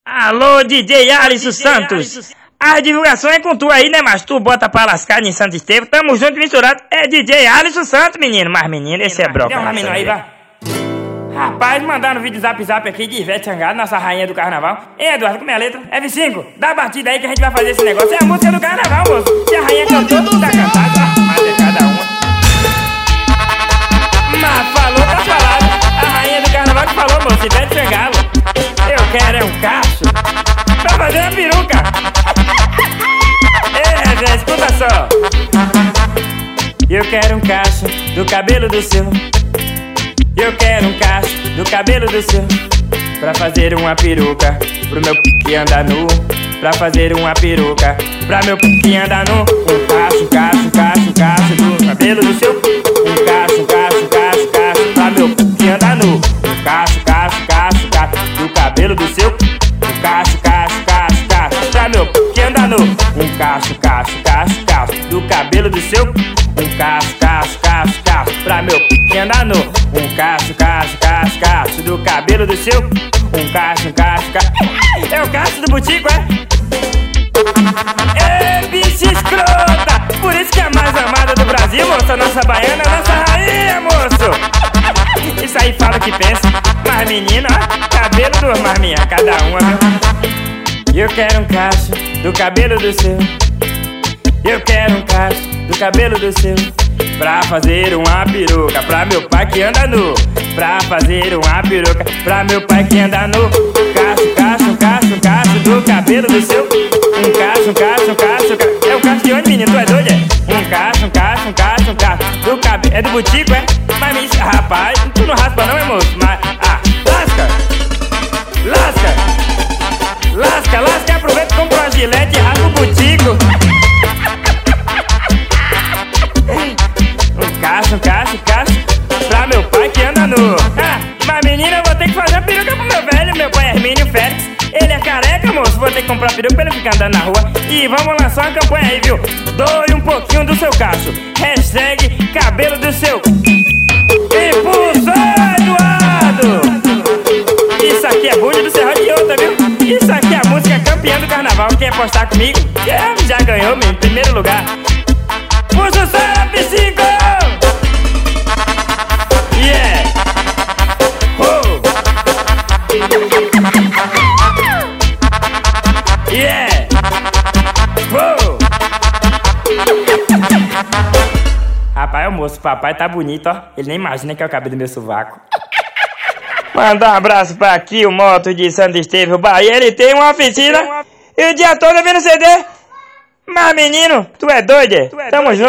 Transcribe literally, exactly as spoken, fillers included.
Alô, D J Alisson Santos. A divulgação é com tu aí, né, mas tu bota pra lascar em Santo Estevão. Tamo junto e misturado. É D J Alisson Santos, menino. Mas, menino, esse é broca. Deu um laminho aí, vai. Rapaz, mandaram um vídeo zap zap aqui de Ivete Sangalo, nossa rainha do carnaval. Ei, Eduardo, como é a letra? F cinco, dá a batida aí que a gente vai fazer esse negócio. É a música do carnaval, moço. Se a rainha cantou, tudo tá cantado. Ah, mas é cada uma. Mas falou, tá falado. A rainha do carnaval que falou, moço. Ivete Sangalo. Eu quero é um cacho pra fazer uma peruca. Ei, gente, escuta só. Eu quero um cacho do cabelo do seu. Eu quero um cacho do cabelo do seu, pra fazer uma peruca pro meu que anda nu. Pra fazer uma peruca pra meu que anda nu. Um cacho, um cacho, um cacho, um cacho do cabelo do seu. Um cacho, um cacho, um cacho, um cacho pra meu que anda nu. Um cacho, cacho, cacho, cacho do cabelo do seu. Um cacho, cacho, cacho, cacho pra meu que anda nu. Um cacho, cacho, cacho, cacho do cabelo do seu. Um cacho, cacho, cacho, cacho pra meu que anda nu. Um cacho, cacho, cacho, cacho do cabelo do seu. Um cacho, um cacho, cacho. É o cacho do butico, é? Ê, bicha escrota! Por isso que é a mais amada do Brasil, moça. Nossa baiana, nossa rainha, moço. Isso aí fala o que pensa. Mas menina, ó, cabelo do marminha, cada uma, viu? Eu quero um cacho do cabelo do seu. Eu quero um cacho do cabelo do seu, pra fazer uma peruca pra meu pai que anda nu. Pra fazer uma peruca pra meu pai que anda nu. Cacho, cacho, cacho, cacho do cabelo do seu. Um cacho, um cacho, um cacho, cacho. É o cacho de onde, menino? Tu é doido, é? Um cacho, um cacho, um cacho, um cacho do cabelo. É do butico, é? Mas me disse, rapaz, tu não raspa não, é, moço? Mas, ah, lasca! Lasca! Lasca, lasca, aproveita e compra uma gilete e raspa o butico. Um cacho, um cacho, cacho pra meu pai que anda nu. Ah, mas menina, eu vou ter que fazer a peruca pro meu velho. Meu pai é Hermínio Félix. Ele é careca, moço. Vou ter que comprar peruca pra ele ficar andando na rua. E vamos lançar uma campanha aí, viu? Doe um pouquinho do seu cacho. Hashtag cabelo do seu. Impulsou, Eduardo! Isso aqui é bullying do Serra de Outra, viu? Isso aqui é a música campeã do carnaval. Quer apostar comigo? Yeah, já ganhou, meu, em primeiro lugar. Puxa o F cinco! Yeah! Oh! Yeah! Oh! Rapaz, o moço, papai tá bonito, ó. Ele nem imagina que é o cabelo do meu sovaco. Manda um abraço pra aqui, o moto de Santo Estevão, Bahia. Ele tem uma oficina e o dia todo vendo C D. Mas menino, tu é doido, é? Tamo junto.